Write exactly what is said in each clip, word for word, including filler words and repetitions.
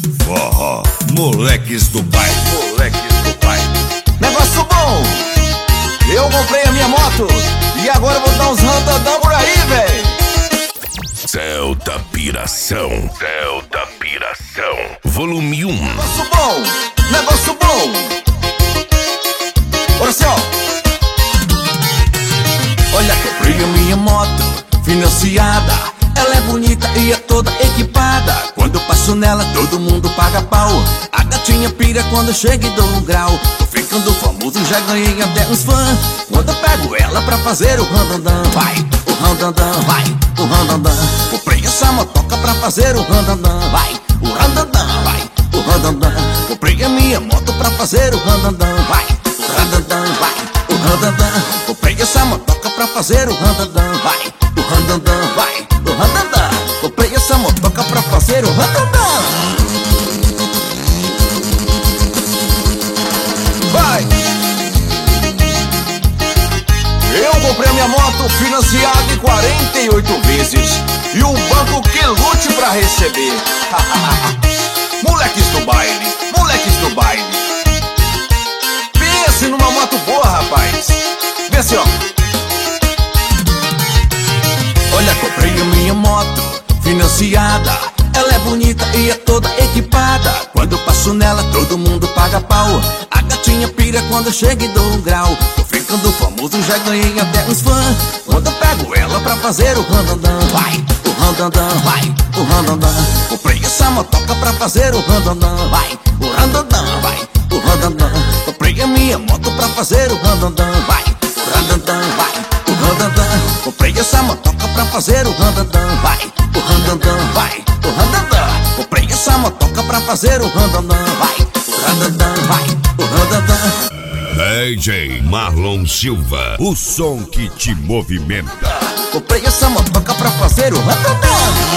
Forró, moleques do bairro, moleques do bairro. Negócio bom, eu comprei a minha moto e agora eu vou dar uns randadão por aí, véi. Céu da Piração, Céu da Piração, volume um. Negócio bom, negócio bom. Olha só. Olha, comprei a minha moto financiada. Ela é bonita e é toda equipada. Quando eu passo nela, todo mundo paga pau. A gatinha pira quando chega e dou um grau. Tô ficando famoso, já ganhei até uns fãs. Quando eu pego ela pra fazer o randandã, vai, o randandã, vai, o randandã. Comprei essa motoca pra fazer o randandã, vai, o randandã, vai, o randandã. Comprei a minha moto pra fazer o randandã, vai, o randandã, vai, o randandã. Comprei essa motoca pra fazer o randandã, vai, o randandã, vai, o randandã. Comprei essa motoca pra fazer o randandã. Vai! Eu comprei a minha moto financiada em quarenta e oito vezes e o banco que lute pra receber. Moleques do baile, moleques do baile. Pense numa moto boa, rapaz. Vê assim, ó. Olha, comprei a minha moto financiada. Ela é bonita e é toda equipada. Quando eu passo nela, todo mundo paga pau. A gatinha pira quando chega e dou um grau. Tô ficando famoso, já ganhei até uns fãs. Quando eu pego ela pra fazer o randandã, vai, o randandã, vai, o randandã. Comprei essa motoca pra fazer o randandã, vai, o randandã, vai, o randandã. Comprei a minha moto pra fazer o randandã, vai, o randandã, vai, o randandã. Comprei essa motoca pra fazer o randandã, vai, o randandã, vai, o randandã. Comprei essa motoca pra fazer o randandã, vai, o randandã, vai, o randandã. D J Marlon Silva, o som que te movimenta. Comprei essa motoca pra fazer o randandã.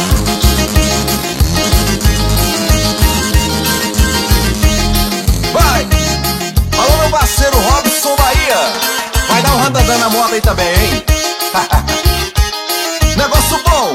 Vai! Alô, meu parceiro Robson Bahia. Vai dar um randandã na moto aí também, hein? Negócio bom.